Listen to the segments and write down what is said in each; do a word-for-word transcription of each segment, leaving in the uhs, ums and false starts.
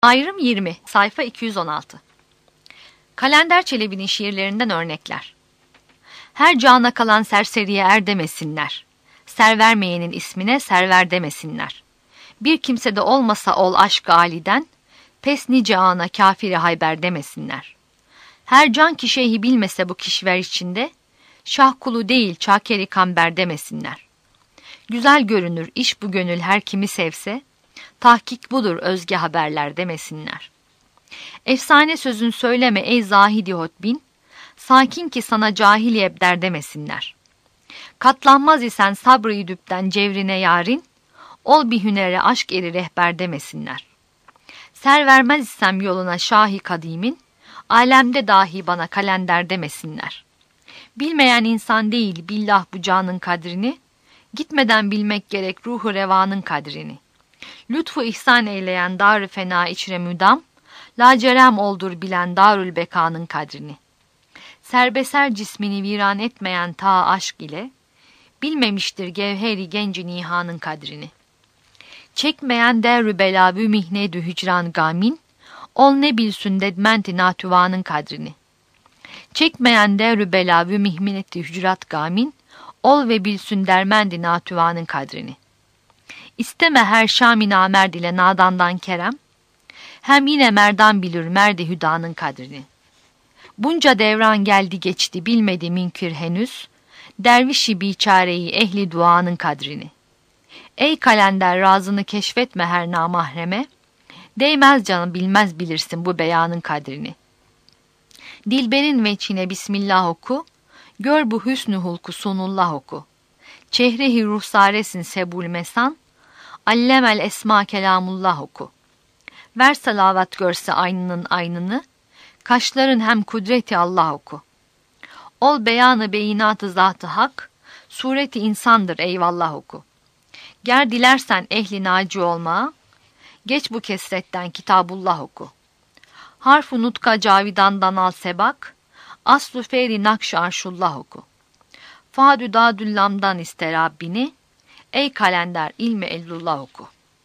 Ayrım yirmi, sayfa iki yüz on altı. Kalender Çelebi'nin şiirlerinden örnekler. Her cana kalan serseriye er demesinler. Ser vermeyenin ismine server demesinler. Bir kimsede olmasa ol aşk-ı aliden, pes nice ana kafiri hayber demesinler. Her can ki şeyhi bilmese bu kişiver içinde, şah kulu değil çakeri kamber demesinler. Güzel görünür iş bu gönül her kimi sevse, tahkik budur özge haberler demesinler. Efsane sözün söyleme ey zahidi hotbin, sakin ki sana cahil yebder demesinler. Katlanmaz isen sabrı düpten cevrine yarin, ol bir hünere aşk eri rehber demesinler. Ser vermez isem yoluna şahi kadimin, alemde dahi bana kalender demesinler. Bilmeyen insan değil billah bu canın kadrini, gitmeden bilmek gerek ruhu revanın kadrini. Lütfu ihsan eyleyen dar-ı fena içre müdam, lacerem oldur bilen darül bekanın kadrini. Serbeser cismini viran etmeyen ta aşk ile, bilmemiştir gevheri genci nihanın kadrini. Çekmeyen derrü belavü mihnedü hücran gamin, ol ne bilsün dedmenti natüvanın kadrini. Çekmeyen derrü belavü mihmineti hücrat gamin, ol ve bilsün dermendi natüvanın kadrini. İsteme her şami namerd ile nadandan kerem, hem yine merdan bilir merdi hüdanın kadrini. Bunca devran geldi geçti bilmedi münkir henüz, dervişi biçareyi ehli duanın kadrini. Ey kalender razını keşfetme her namahreme, değmez canım bilmez bilirsin bu beyanın kadrini. Dilberin veçhine bismillah oku, gör bu hüsnü hulku sunullah oku. Çehre-i ruhsaresin sebul mesan, allemel esma kelamullah oku. Ver salavat görse aynının aynını, kaşların hem kudreti Allah oku. Ol beyanı beyinatı zatı hak, sureti insandır eyvallah oku. Ger dilersen ehli naci olma, geç bu kesretten kitabullah oku. Harf-u nutka cavidandan al sebak, aslu feri nakş arşullah oku. Fadü dadüllamdan iste Rabbini, ey kalender ilmi ellullah oku.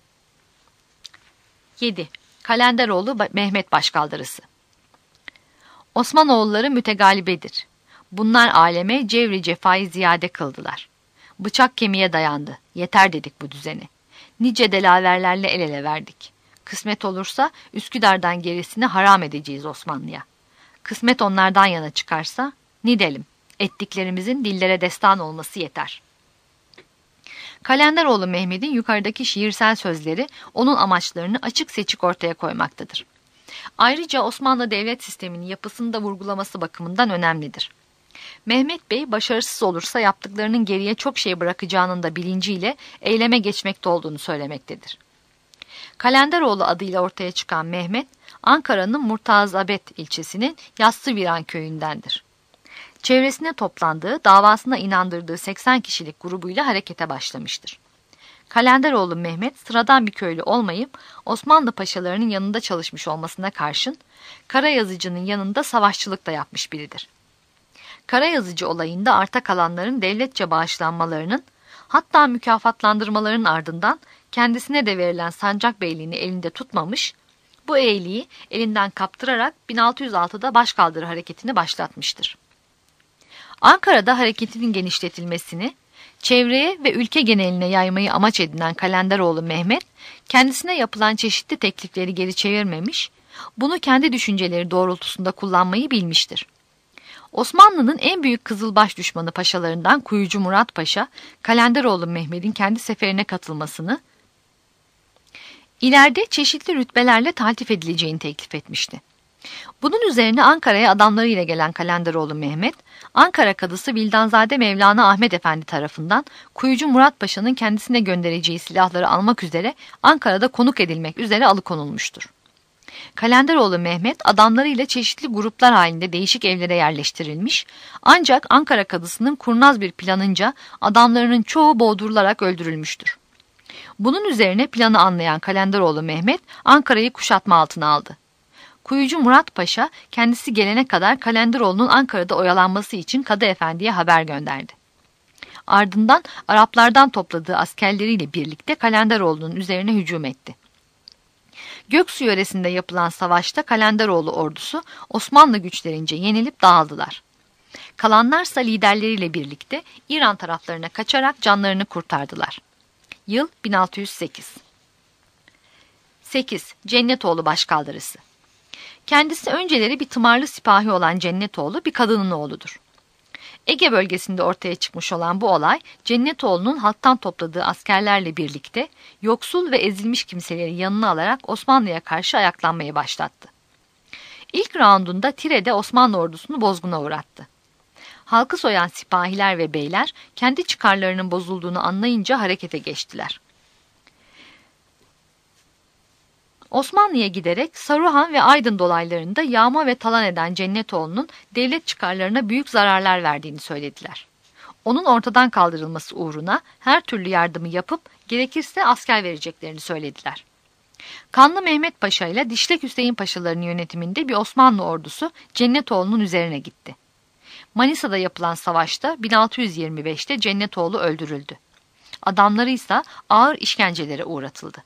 yedi. Kalenderoğlu Mehmet Başkaldırısı. Osmanoğulları mütegalibedir. Bunlar aleme cevri cefayı ziyade kıldılar. Bıçak kemiğe dayandı. Yeter dedik bu düzeni. Nice delaverlerle el ele verdik. Kısmet olursa Üsküdar'dan gerisini haram edeceğiz Osmanlı'ya. Kısmet onlardan yana çıkarsa nidelim. Ettiklerimizin dillere destan olması yeter. Kalenderoğlu Mehmet'in yukarıdaki şiirsel sözleri onun amaçlarını açık seçik ortaya koymaktadır. Ayrıca Osmanlı devlet sisteminin yapısını da vurgulaması bakımından önemlidir. Mehmet Bey başarısız olursa yaptıklarının geriye çok şey bırakacağının da bilinciyle eyleme geçmekte olduğunu söylemektedir. Kalenderoğlu adıyla ortaya çıkan Mehmet, Ankara'nın Murtazabet ilçesinin Yassıviran köyündendir. Çevresine toplandığı, davasına inandırdığı seksen kişilik grubuyla harekete başlamıştır. Kalenderoğlu Mehmet sıradan bir köylü olmayıp Osmanlı paşalarının yanında çalışmış olmasına karşın Karayazıcı'nın yanında savaşçılık da yapmış biridir. Karayazıcı olayında arta kalanların devletçe bağışlanmalarının, hatta mükafatlandırmaların ardından kendisine de verilen sancak beyliğini elinde tutmamış, bu eğliği elinden kaptırarak bin altı yüz altıda başkaldırı hareketini başlatmıştır. Ankara'da hareketinin genişletilmesini, çevreye ve ülke geneline yaymayı amaç edinen Kalenderoğlu Mehmet, kendisine yapılan çeşitli teklifleri geri çevirmemiş, bunu kendi düşünceleri doğrultusunda kullanmayı bilmiştir. Osmanlı'nın en büyük kızılbaş düşmanı paşalarından Kuyucu Murat Paşa, Kalenderoğlu Mehmet'in kendi seferine katılmasını, ileride çeşitli rütbelerle taltif edileceğini teklif etmişti. Bunun üzerine Ankara'ya adamlarıyla gelen Kalenderoğlu Mehmet, Ankara Kadısı Vildanzade Mevlana Ahmet Efendi tarafından Kuyucu Murat Paşa'nın kendisine göndereceği silahları almak üzere Ankara'da konuk edilmek üzere alıkonulmuştur. Kalenderoğlu Mehmet adamlarıyla çeşitli gruplar halinde değişik evlere yerleştirilmiş, ancak Ankara Kadısı'nın kurnaz bir planınca adamlarının çoğu boğdurularak öldürülmüştür. Bunun üzerine planı anlayan Kalenderoğlu Mehmet Ankara'yı kuşatma altına aldı. Kuyucu Murat Paşa kendisi gelene kadar Kalenderoğlu'nun Ankara'da oyalanması için Kadı Efendi'ye haber gönderdi. Ardından Araplardan topladığı askerleriyle birlikte Kalenderoğlu'nun üzerine hücum etti. Göksu yöresinde yapılan savaşta Kalenderoğlu ordusu Osmanlı güçlerince yenilip dağıldılar. Kalanlarsa liderleriyle birlikte İran taraflarına kaçarak canlarını kurtardılar. Yıl bin altı yüz sekiz. sekiz. Cennetoğlu başkaldırısı. Kendisi önceleri bir tımarlı sipahi olan Cennetoğlu bir kadının oğludur. Ege bölgesinde ortaya çıkmış olan bu olay, Cennetoğlu'nun halktan topladığı askerlerle birlikte yoksul ve ezilmiş kimseleri yanına alarak Osmanlı'ya karşı ayaklanmayı başlattı. İlk raundunda Tire'de Osmanlı ordusunu bozguna uğrattı. Halkı soyan sipahiler ve beyler kendi çıkarlarının bozulduğunu anlayınca harekete geçtiler. Osmanlı'ya giderek Saruhan ve Aydın dolaylarında yağma ve talan eden Cennetoğlu'nun devlet çıkarlarına büyük zararlar verdiğini söylediler. Onun ortadan kaldırılması uğruna her türlü yardımı yapıp gerekirse asker vereceklerini söylediler. Kanlı Mehmet Paşa ile Dişlek Hüseyin Paşaların yönetiminde bir Osmanlı ordusu Cennetoğlu'nun üzerine gitti. Manisa'da yapılan savaşta bin altı yüz yirmi beşte Cennetoğlu öldürüldü. Adamları ise ağır işkencelere uğratıldı.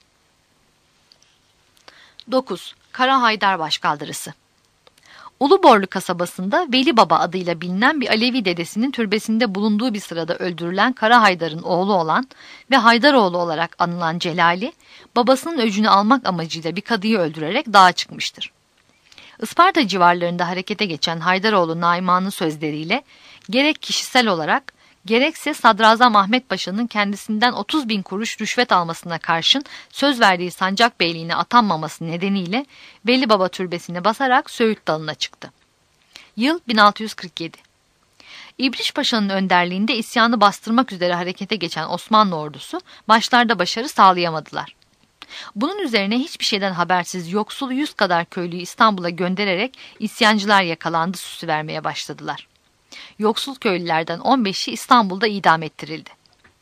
dokuz. Kara Haydar başkaldırısı. Uluborlu kasabasında Veli Baba adıyla bilinen bir Alevi dedesinin türbesinde bulunduğu bir sırada öldürülen Kara Haydar'ın oğlu olan ve Haydaroğlu olarak anılan Celali, babasının öcünü almak amacıyla bir kadıyı öldürerek dağa çıkmıştır. Isparta civarlarında harekete geçen Haydaroğlu Naiman'ın sözleriyle gerek kişisel olarak gerekse Sadrazam Ahmet Paşa'nın kendisinden otuz bin kuruş rüşvet almasına karşın söz verdiği sancak beyliğine atanmaması nedeniyle Veli Baba türbesine basarak Söğüt Dalı'na çıktı. Yıl bin altı yüz kırk yedi. İbriş Paşa'nın önderliğinde isyanı bastırmak üzere harekete geçen Osmanlı ordusu başlarda başarı sağlayamadılar. Bunun üzerine hiçbir şeyden habersiz yoksul yüz kadar köylüyü İstanbul'a göndererek isyancılar yakalandı süsü vermeye başladılar. Yoksul köylülerden on beşi İstanbul'da idam ettirildi.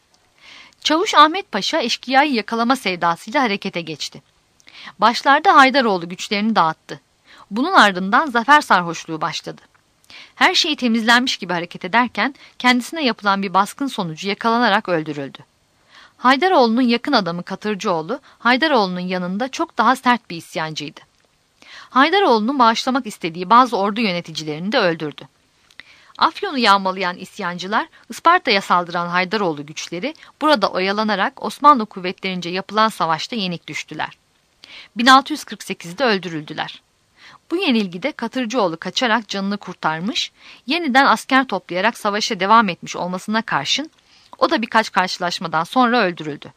Çavuş Ahmet Paşa eşkıyayı yakalama sevdasıyla harekete geçti. Başlarda Haydaroğlu güçlerini dağıttı. Bunun ardından zafer sarhoşluğu başladı. Her şeyi temizlenmiş gibi hareket ederken kendisine yapılan bir baskın sonucu yakalanarak öldürüldü. Haydaroğlu'nun yakın adamı Katırcıoğlu, Haydaroğlu'nun yanında çok daha sert bir isyancıydı. Haydaroğlu'nun bağışlamak istediği bazı ordu yöneticilerini de öldürdü. Afyon'u yağmalayan isyancılar, Isparta'ya saldıran Haydaroğlu güçleri burada oyalanarak Osmanlı kuvvetlerince yapılan savaşta yenik düştüler. bin altı yüz kırk sekizde öldürüldüler. Bu yenilgide Katırcıoğlu kaçarak canını kurtarmış, yeniden asker toplayarak savaşa devam etmiş olmasına karşın, o da birkaç karşılaşmadan sonra öldürüldü.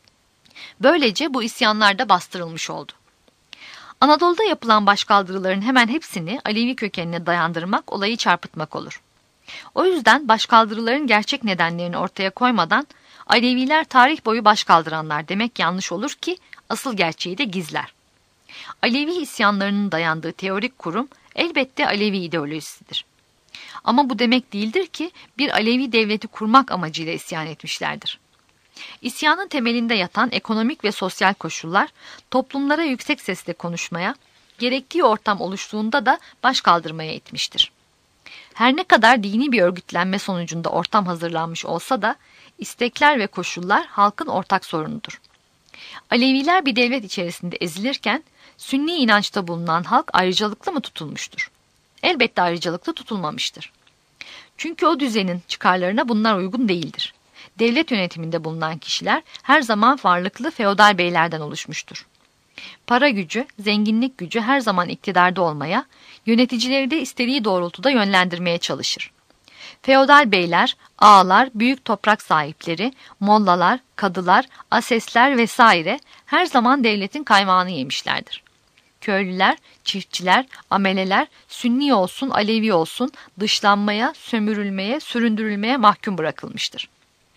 Böylece bu isyanlar da bastırılmış oldu. Anadolu'da yapılan başkaldırıların hemen hepsini Alevi kökenine dayandırmak olayı çarpıtmak olur. O yüzden başkaldırıların gerçek nedenlerini ortaya koymadan Aleviler tarih boyu başkaldıranlar demek yanlış olur ki asıl gerçeği de gizler. Alevi isyanlarının dayandığı teorik kurum elbette Alevi ideolojisidir. Ama bu demek değildir ki bir Alevi devleti kurmak amacıyla isyan etmişlerdir. İsyanın temelinde yatan ekonomik ve sosyal koşullar toplumlara yüksek sesle konuşmaya, gerektiği ortam oluştuğunda da başkaldırmaya itmiştir. Her ne kadar dini bir örgütlenme sonucunda ortam hazırlanmış olsa da istekler ve koşullar halkın ortak sorunudur. Aleviler bir devlet içerisinde ezilirken Sünni inançta bulunan halk ayrıcalıklı mı tutulmuştur? Elbette ayrıcalıklı tutulmamıştır. Çünkü o düzenin çıkarlarına bunlar uygun değildir. Devlet yönetiminde bulunan kişiler her zaman varlıklı feodal beylerden oluşmuştur. Para gücü, zenginlik gücü her zaman iktidarda olmaya, yöneticileri de istediği doğrultuda yönlendirmeye çalışır. Feodal beyler, ağalar, büyük toprak sahipleri, mollalar, kadılar, asesler vesaire her zaman devletin kaymağını yemişlerdir. Köylüler, çiftçiler, ameleler, Sünni olsun, Alevi olsun dışlanmaya, sömürülmeye, süründürülmeye mahkum bırakılmıştır.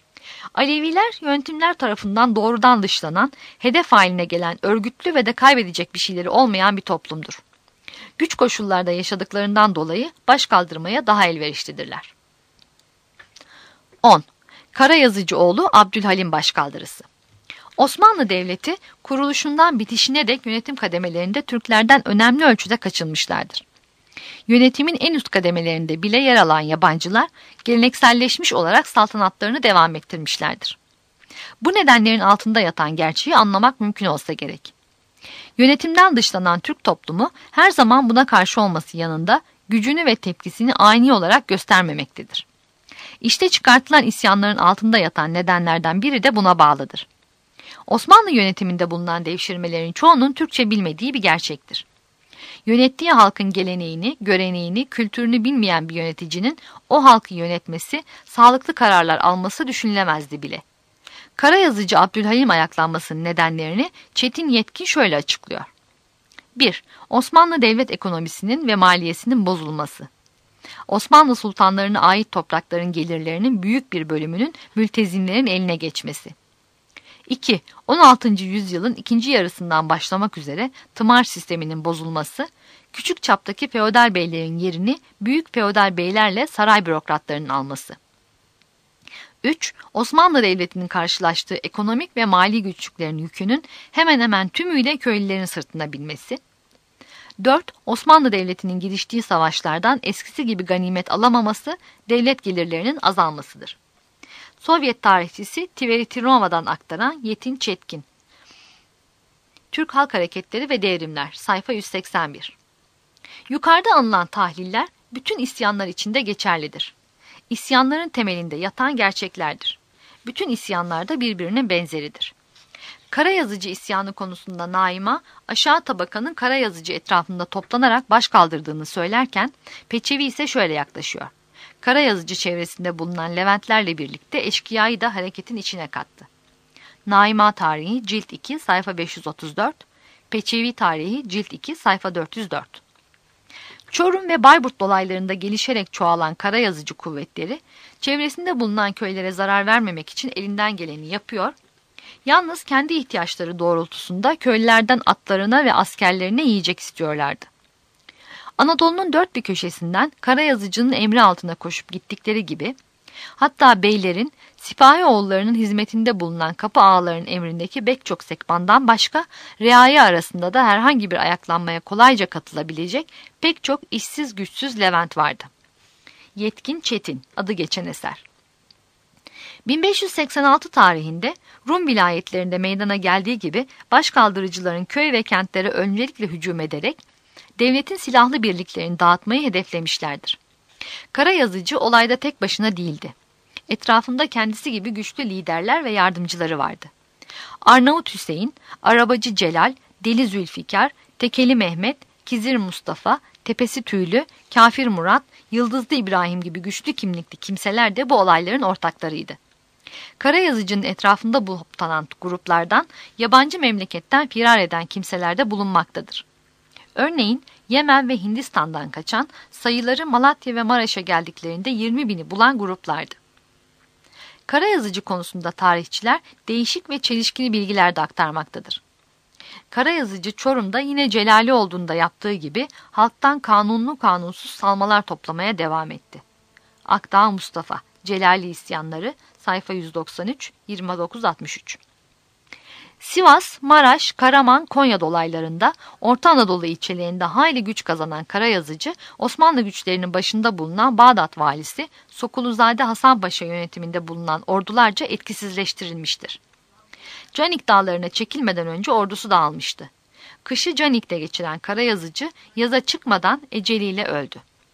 Aleviler yönetimler tarafından doğrudan dışlanan, hedef haline gelen örgütlü ve de kaybedecek bir şeyleri olmayan bir toplumdur. Güç koşullarda yaşadıklarından dolayı başkaldırmaya daha elverişlidirler. on. Karayazıcıoğlu Abdülhalim başkaldırısı. Osmanlı Devleti kuruluşundan bitişine dek yönetim kademelerinde Türklerden önemli ölçüde kaçınmışlardır. Yönetimin en üst kademelerinde bile yer alan yabancılar gelenekselleşmiş olarak saltanatlarını devam ettirmişlerdir. Bu nedenlerin altında yatan gerçeği anlamak mümkün olsa gerek. Yönetimden dışlanan Türk toplumu her zaman buna karşı olması yanında gücünü ve tepkisini ani olarak göstermemektedir. İşte çıkartılan isyanların altında yatan nedenlerden biri de buna bağlıdır. Osmanlı yönetiminde bulunan devşirmelerin çoğunun Türkçe bilmediği bir gerçektir. Yönettiği halkın geleneğini, göreneğini, kültürünü bilmeyen bir yöneticinin o halkı yönetmesi, sağlıklı kararlar alması düşünülemezdi bile. Karayazıcı Abdülhalim ayaklanmasının nedenlerini Çetin Yetkin şöyle açıklıyor. bir. Osmanlı devlet ekonomisinin ve maliyesinin bozulması. Osmanlı sultanlarına ait toprakların gelirlerinin büyük bir bölümünün mültezimlerin eline geçmesi. iki. on altıncı yüzyılın ikinci yarısından başlamak üzere tımar sisteminin bozulması, küçük çaptaki feodal beylerin yerini büyük feodal beylerle saray bürokratlarının alması. üç. Osmanlı Devleti'nin karşılaştığı ekonomik ve mali güçlüklerin yükünün hemen hemen tümüyle köylülerin sırtına binmesi. dört. Osmanlı Devleti'nin giriştiği savaşlardan eskisi gibi ganimet alamaması, devlet gelirlerinin azalmasıdır. Sovyet tarihçisi Tiveri Tirova'dan aktaran Yetin Çetkin. Türk Halk Hareketleri ve Devrimler, sayfa yüz seksen bir. Yukarıda anılan tahliller bütün isyanlar içinde geçerlidir. İsyanların temelinde yatan gerçeklerdir. Bütün isyanlar da birbirinin benzeridir. Karayazıcı isyanı konusunda Naima, aşağı tabakanın Karayazıcı etrafında toplanarak baş kaldırdığını söylerken, Peçevi ise şöyle yaklaşıyor. Karayazıcı çevresinde bulunan Leventlerle birlikte eşkıyayı da hareketin içine kattı. Naima Tarihi Cilt iki sayfa beş yüz otuz dört, Peçevi Tarihi Cilt iki sayfa dört yüz dört. Çorum ve Bayburt dolaylarında gelişerek çoğalan Karayazıcı kuvvetleri, çevresinde bulunan köylere zarar vermemek için elinden geleni yapıyor, yalnız kendi ihtiyaçları doğrultusunda köylülerden atlarına ve askerlerine yiyecek istiyorlardı. Anadolu'nun dört bir köşesinden Karayazıcı'nın emri altına koşup gittikleri gibi, hatta beylerin, sipahi oğullarının hizmetinde bulunan kapı ağalarının emrindeki pek çok sekbandan başka, reaya arasında da herhangi bir ayaklanmaya kolayca katılabilecek pek çok işsiz güçsüz Levent vardı. Yetkin Çetin, adı geçen eser. bin beş yüz seksen altı tarihinde Rum vilayetlerinde meydana geldiği gibi başkaldırıcıların köy ve kentlere öncelikle hücum ederek devletin silahlı birliklerini dağıtmayı hedeflemişlerdir. Karayazıcı olayda tek başına değildi. Etrafında kendisi gibi güçlü liderler ve yardımcıları vardı. Arnavut Hüseyin, Arabacı Celal, Deli Zülfikar, Tekeli Mehmet, Kizir Mustafa, Tepesi Tüylü, Kafir Murat, Yıldızlı İbrahim gibi güçlü kimlikli kimseler de bu olayların ortaklarıydı. Karayazıcı'nın etrafında bulunan gruplardan yabancı memleketten firar eden kimseler de bulunmaktadır. Örneğin Yemen ve Hindistan'dan kaçan, sayıları Malatya ve Maraş'a geldiklerinde yirmi bini bulan gruplardı. Karayazıcı konusunda tarihçiler değişik ve çelişkili bilgiler de aktarmaktadır. Karayazıcı Çorum'da yine Celali olduğunda yaptığı gibi halktan kanunlu kanunsuz salmalar toplamaya devam etti. Akdağ Mustafa, Celali İsyanları, sayfa yüz doksan üç, yirmi dokuz altmış üç. Sivas, Maraş, Karaman, Konya dolaylarında Orta Anadolu ilçelerinde hayli güç kazanan Karayazıcı, Osmanlı güçlerinin başında bulunan Bağdat valisi Sokuluzade Hasan Paşa yönetiminde bulunan ordularca etkisizleştirilmiştir. Canik dağlarına çekilmeden önce ordusu dağılmıştı. Kışı Canik'te geçiren Karayazıcı yaza çıkmadan eceliyle öldü.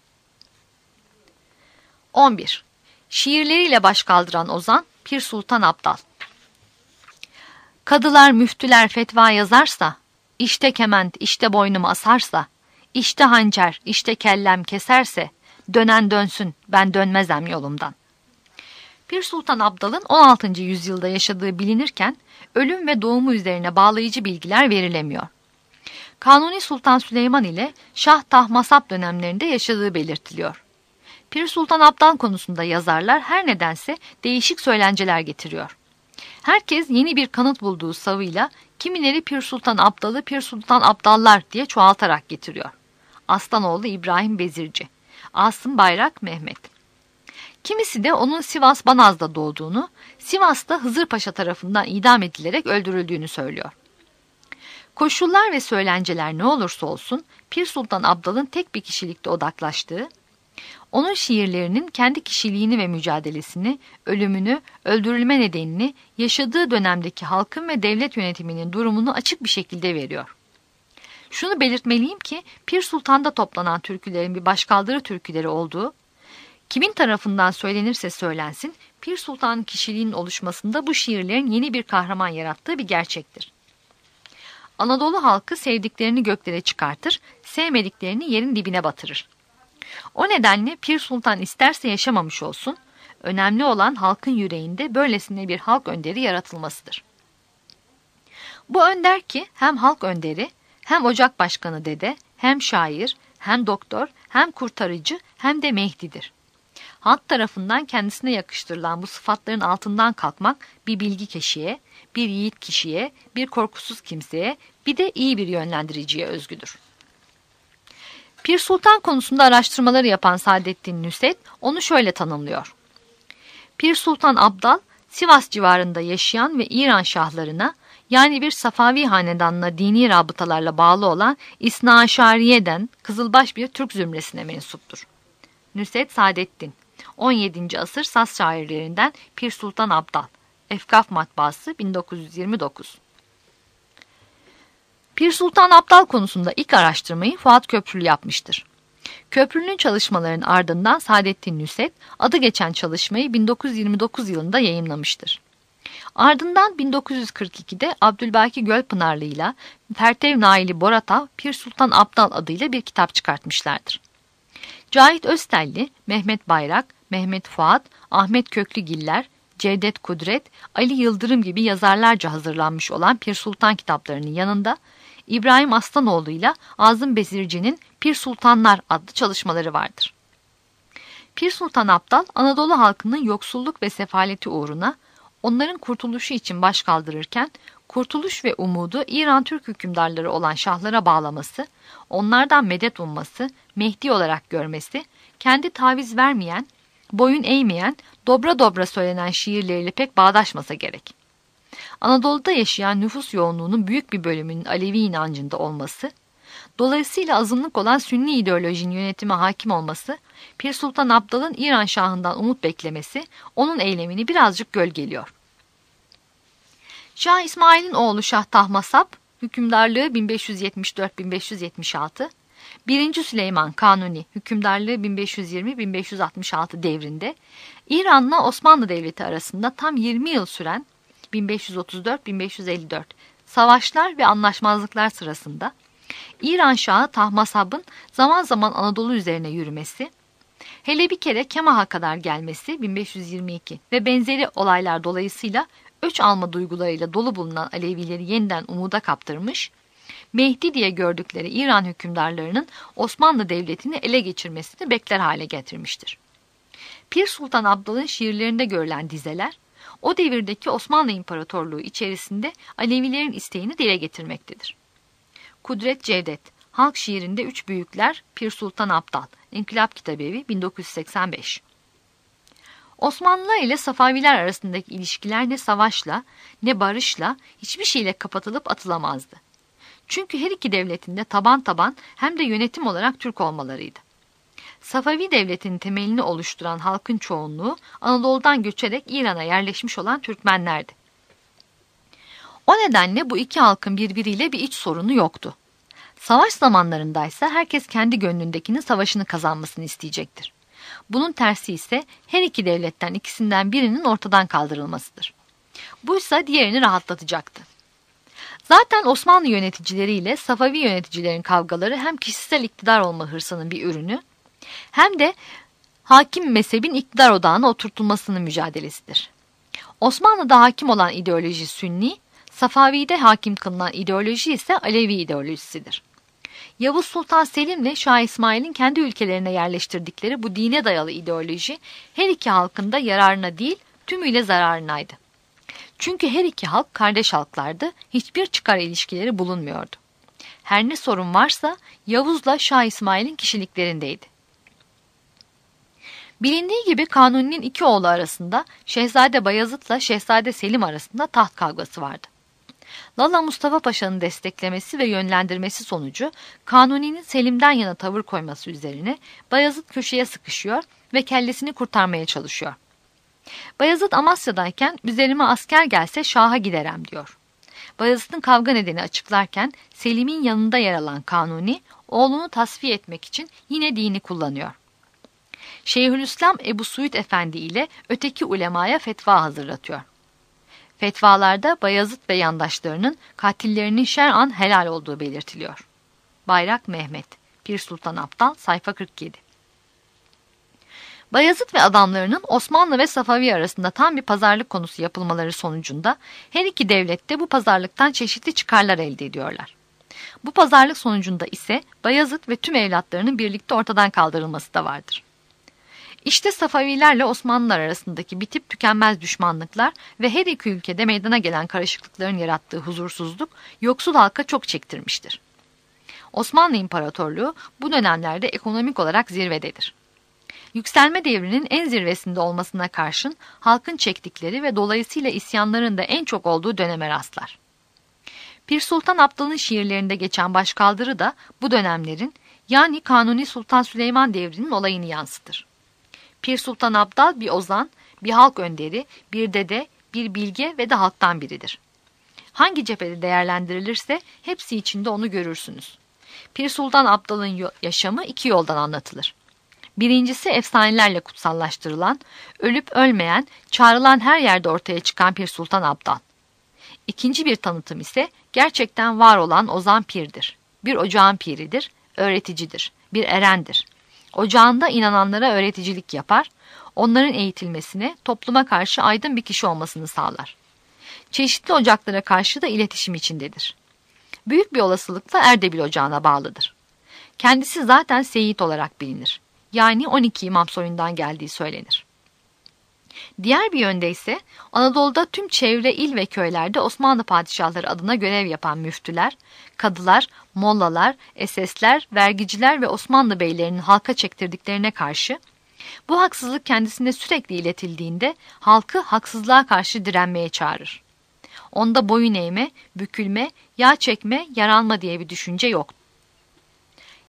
on bir. Şiirleriyle baş kaldıran ozan Pir Sultan Abdal. Kadılar müftüler fetva yazarsa, işte kement işte boynumu asarsa, işte hançer işte kellem keserse, dönen dönsün ben dönmezem yolumdan. Pir Sultan Abdal'ın on altıncı yüzyılda yaşadığı bilinirken, ölüm ve doğumu üzerine bağlayıcı bilgiler verilemiyor. Kanuni Sultan Süleyman ile Şah Tahmasap dönemlerinde yaşadığı belirtiliyor. Pir Sultan Abdal konusunda yazarlar her nedense değişik söylenceler getiriyor. Herkes yeni bir kanıt bulduğu savıyla kimileri Pir Sultan Abdal'ı Pir Sultan Abdallar diye çoğaltarak getiriyor. Aslanoğlu İbrahim Bezirci, Asım Bayrak Mehmet. Kimisi de onun Sivas Banaz'da doğduğunu, Sivas'ta Hızır Paşa tarafından idam edilerek öldürüldüğünü söylüyor. Koşullar ve söylenceler ne olursa olsun Pir Sultan Abdal'ın tek bir kişilikte odaklaştığı, Onun şiirlerinin kendi kişiliğini ve mücadelesini, ölümünü, öldürülme nedenini, yaşadığı dönemdeki halkın ve devlet yönetiminin durumunu açık bir şekilde veriyor. Şunu belirtmeliyim ki Pir Sultan'da toplanan türkülerin bir başkaldırı türküleri olduğu, kimin tarafından söylenirse söylensin, Pir Sultan'ın kişiliğinin oluşmasında bu şiirlerin yeni bir kahraman yarattığı bir gerçektir. Anadolu halkı sevdiklerini göklere çıkartır, sevmediklerini yerin dibine batırır. O nedenle Pir Sultan isterse yaşamamış olsun, önemli olan halkın yüreğinde böylesine bir halk önderi yaratılmasıdır. Bu önder ki hem halk önderi, hem ocak başkanı dede, hem şair, hem doktor, hem kurtarıcı, hem de Mehdi'dir. Halk tarafından kendisine yakıştırılan bu sıfatların altından kalkmak bir bilgi kişiye, bir yiğit kişiye, bir korkusuz kimseye, bir de iyi bir yönlendiriciye özgüdür. Pir Sultan konusunda araştırmaları yapan Saadettin Nusret onu şöyle tanımlıyor. Pir Sultan Abdal, Sivas civarında yaşayan ve İran şahlarına, yani bir Safavi hanedanına dini rabıtalarla bağlı olan İsna Aşariye'den Kızılbaş bir Türk zümresine mensuptur. Nusret Saadettin, on yedinci asır Saz şairlerinden Pir Sultan Abdal, Efkaf Matbaası bin dokuz yüz yirmi dokuz. Pir Sultan Abdal konusunda ilk araştırmayı Fuat Köprülü yapmıştır. Köprülü'nün çalışmalarının ardından Saadettin Nusret adı geçen çalışmayı bin dokuz yüz yirmi dokuz yılında yayımlamıştır. Ardından bin dokuz yüz kırk ikide Abdülbaki Gölpınarlı ile Pertev Naili Boratav Pir Sultan Abdal adıyla bir kitap çıkartmışlardır. Cahit Öztelli, Mehmet Bayrak, Mehmet Fuat, Ahmet Köklügiller, Cevdet Kudret, Ali Yıldırım gibi yazarlarca hazırlanmış olan Pir Sultan kitaplarının yanında İbrahim Aslanoğlu ile Azım Bezirci'nin Pir Sultanlar adlı çalışmaları vardır. Pir Sultan Abdal, Anadolu halkının yoksulluk ve sefaleti uğruna onların kurtuluşu için baş kaldırırken, kurtuluş ve umudu İran Türk hükümdarları olan şahlara bağlaması, onlardan medet umması, Mehdi olarak görmesi, kendi taviz vermeyen, boyun eğmeyen, dobra dobra söylenen şiirleriyle pek bağdaşmasa gerek. Anadolu'da yaşayan nüfus yoğunluğunun büyük bir bölümünün Alevi inancında olması, dolayısıyla azınlık olan Sünni ideolojinin yönetime hakim olması, Pir Sultan Abdal'ın İran Şahı'ndan umut beklemesi, onun eylemini birazcık gölgeliyor. Şah İsmail'in oğlu Şah Tahmasap, hükümdarlığı bin beş yüz yetmiş dört bin beş yüz yetmiş altı, birinci. Süleyman Kanuni, hükümdarlığı bin beş yüz yirmi bin beş yüz altmış altı devrinde, İran'la Osmanlı Devleti arasında tam yirmi yıl süren bin beş yüz otuz dört bin beş yüz elli dört savaşlar ve anlaşmazlıklar sırasında, İran Şahı Tahmasap'ın zaman zaman Anadolu üzerine yürümesi, hele bir kere Kemah'a kadar gelmesi bin beş yüz yirmi iki ve benzeri olaylar dolayısıyla öç alma duygularıyla dolu bulunan Alevileri yeniden umuda kaptırmış, Mehdi diye gördükleri İran hükümdarlarının Osmanlı Devleti'ni ele geçirmesini bekler hale getirmiştir. Pir Sultan Abdal'ın şiirlerinde görülen dizeler, o devirdeki Osmanlı İmparatorluğu içerisinde Alevilerin isteğini dile getirmektedir. Kudret Cevdet, Halk şiirinde Üç Büyükler, Pir Sultan Abdal, İnkılap Kitabevi bin dokuz yüz seksen beş. Osmanlılar ile Safaviler arasındaki ilişkiler ne savaşla, ne barışla, hiçbir şeyle kapatılıp atılamazdı. Çünkü her iki devletin de taban taban hem de yönetim olarak Türk olmalarıydı. Safavi devletinin temelini oluşturan halkın çoğunluğu Anadolu'dan göçerek İran'a yerleşmiş olan Türkmenlerdi. O nedenle bu iki halkın birbiriyle bir iç sorunu yoktu. Savaş zamanlarındaysa herkes kendi gönlündekinin savaşını kazanmasını isteyecektir. Bunun tersi ise her iki devletten ikisinden birinin ortadan kaldırılmasıdır. Buysa diğerini rahatlatacaktı. Zaten Osmanlı yöneticileriyle Safavi yöneticilerin kavgaları hem kişisel iktidar olma hırsının bir ürünü, hem de hakim mezhebin iktidar odağına oturtulmasının mücadelesidir. Osmanlı'da hakim olan ideoloji Sünni, Safavi'de hakim kılınan ideoloji ise Alevi ideolojisidir. Yavuz Sultan Selim ile Şah İsmail'in kendi ülkelerine yerleştirdikleri bu dine dayalı ideoloji her iki halkın da yararına değil tümüyle zararınaydı. Çünkü her iki halk kardeş halklardı, hiçbir çıkar ilişkileri bulunmuyordu. Her ne sorun varsa Yavuz'la Şah İsmail'in kişiliklerindeydi. Bilindiği gibi Kanuni'nin iki oğlu arasında Şehzade Bayezid'le Şehzade Selim arasında taht kavgası vardı. Lala Mustafa Paşa'nın desteklemesi ve yönlendirmesi sonucu Kanuni'nin Selim'den yana tavır koyması üzerine Bayezid köşeye sıkışıyor ve kellesini kurtarmaya çalışıyor. Bayezid Amasya'dayken üzerime asker gelse Şah'a giderem diyor. Bayezid'in kavga nedeni açıklarken Selim'in yanında yer alan Kanuni oğlunu tasfiye etmek için yine dini kullanıyor. Şeyhülislam Ebu Suud Efendi ile öteki ulemaya fetva hazırlatıyor. Fetvalarda Bayezid ve yandaşlarının katillerinin şer'an helal olduğu belirtiliyor. Bayrak Mehmet, Pir Sultan Abdal, sayfa kırk yedi. Bayezid ve adamlarının Osmanlı ve Safavi arasında tam bir pazarlık konusu yapılmaları sonucunda her iki devlet de bu pazarlıktan çeşitli çıkarlar elde ediyorlar. Bu pazarlık sonucunda ise Bayezid ve tüm evlatlarının birlikte ortadan kaldırılması da vardır. İşte Safavilerle Osmanlılar arasındaki bitip tükenmez düşmanlıklar ve her iki ülkede meydana gelen karışıklıkların yarattığı huzursuzluk yoksul halka çok çektirmiştir. Osmanlı İmparatorluğu bu dönemlerde ekonomik olarak zirvededir. Yükselme devrinin en zirvesinde olmasına karşın halkın çektikleri ve dolayısıyla isyanların da en çok olduğu döneme rastlar. Pir Sultan Abdal'ın şiirlerinde geçen başkaldırı da bu dönemlerin, yani Kanuni Sultan Süleyman devrinin olayını yansıtır. Pir Sultan Abdal bir ozan, bir halk önderi, bir dede, bir bilge ve de halktan biridir. Hangi cephede değerlendirilirse hepsi içinde onu görürsünüz. Pir Sultan Abdal'ın yaşamı iki yoldan anlatılır. Birincisi efsanelerle kutsallaştırılan, ölüp ölmeyen, çağrılan her yerde ortaya çıkan Pir Sultan Abdal. İkinci bir tanıtım ise gerçekten var olan Ozan Pir'dir. Bir ocağın piridir, öğreticidir, bir erendir. Ocağında inananlara öğreticilik yapar, onların eğitilmesine, topluma karşı aydın bir kişi olmasını sağlar. Çeşitli ocaklara karşı da iletişim içindedir. Büyük bir olasılıkla Erdebil Ocağı'na bağlıdır. Kendisi zaten Seyit olarak bilinir. Yani on iki imam soyundan geldiği söylenir. Diğer bir yönde ise Anadolu'da tüm çevre il ve köylerde Osmanlı padişahları adına görev yapan müftüler, kadılar, mollalar, esesler, vergiciler ve Osmanlı beylerinin halka çektirdiklerine karşı, bu haksızlık kendisine sürekli iletildiğinde halkı haksızlığa karşı direnmeye çağırır. Onda boyun eğme, bükülme, yağ çekme, yaranma diye bir düşünce yoktur.